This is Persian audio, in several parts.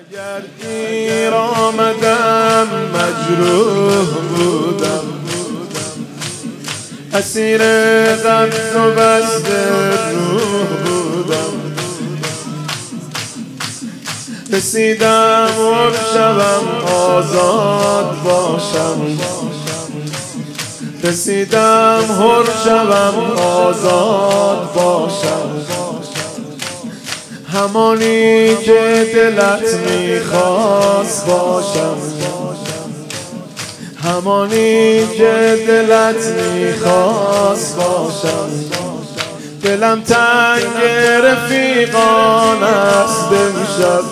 اگر دیر آمدم مجروح بودم، اسیر قبض و بسط روح بودم. رسیدم حر شوم آزاد باشم، رسیدم حر شوم آزاد باشم. همانی که دلت میخواست باشم، همانی که دلت میخواست باشم. دلم تنگ رفیقان است امشب،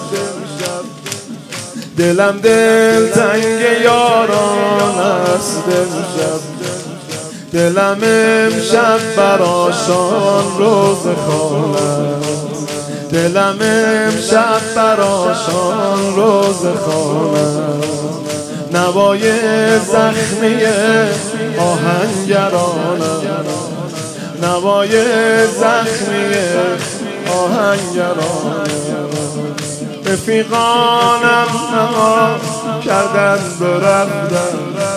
دلم دل تنگ یاران است امشب. دلم امشب براشان روز خانه، دلم امشب براشان روز خانه. نوای زخمی آهنگرانم، نوای زخمی آهنگرانم. رفیقانم نوا کردن برفتن،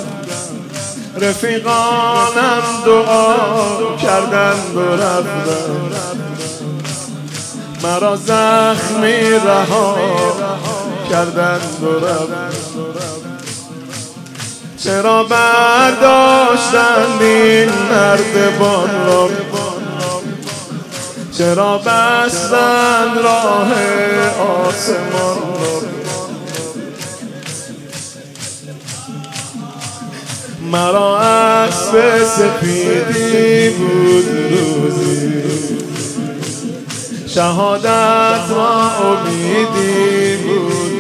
رفیقانم دعا کردن برفتن. مرا زخمی رها کردن برفتن. چرا برداشتند این نردبان را، چرا بستند راه آسمان را. مرا اسب سپیدی بود روزی، شهادت را امیدی بود.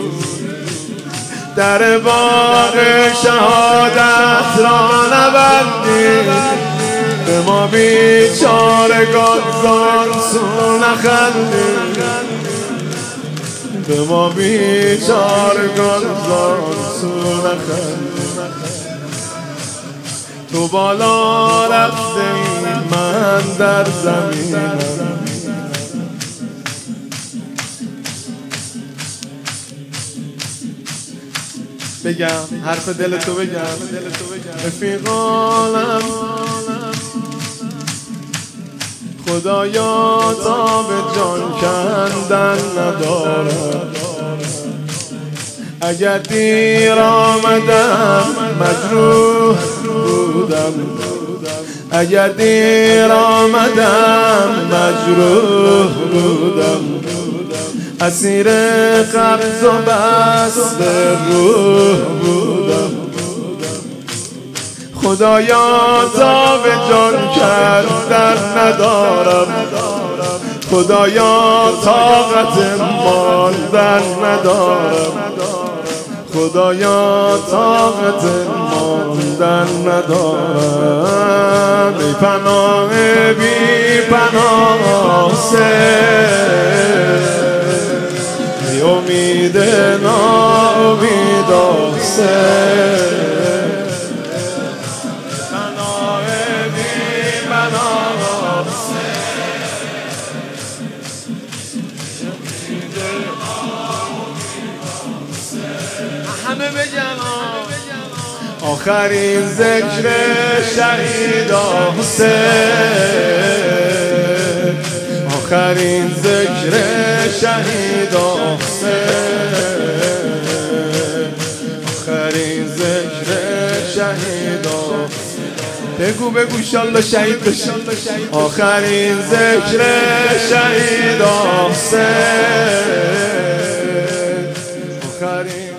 در باغ شهادت را نبندی، به ما بیچارگان زان سو نخندی، به ما بیچارگان زان سو نخندی. تو بالا رفته ای من در زمینم، بگم حرف دل تو بگم. رفیقانم خدایا تا به جان کندن ندارم. اگر دیر آمدم مجروح بودم، اگر دیر آمدم مجروح بودم. اسیر قبض و بسط روح بودم. خدایا تا به جان کردن ندارم، خدایا طاقت ماندن ندارم، خدایا طاقت ماندن ندارم. بی پناه بی پناه بی امید ناامید همه بگم آخرین ذکر شهید حسین، آخرین ذکر شهید حسین، آخرین ذکر شهید حسین. بگو بگو انشالله شهید بشی. آخرین ذکر شهید حسین، آخرین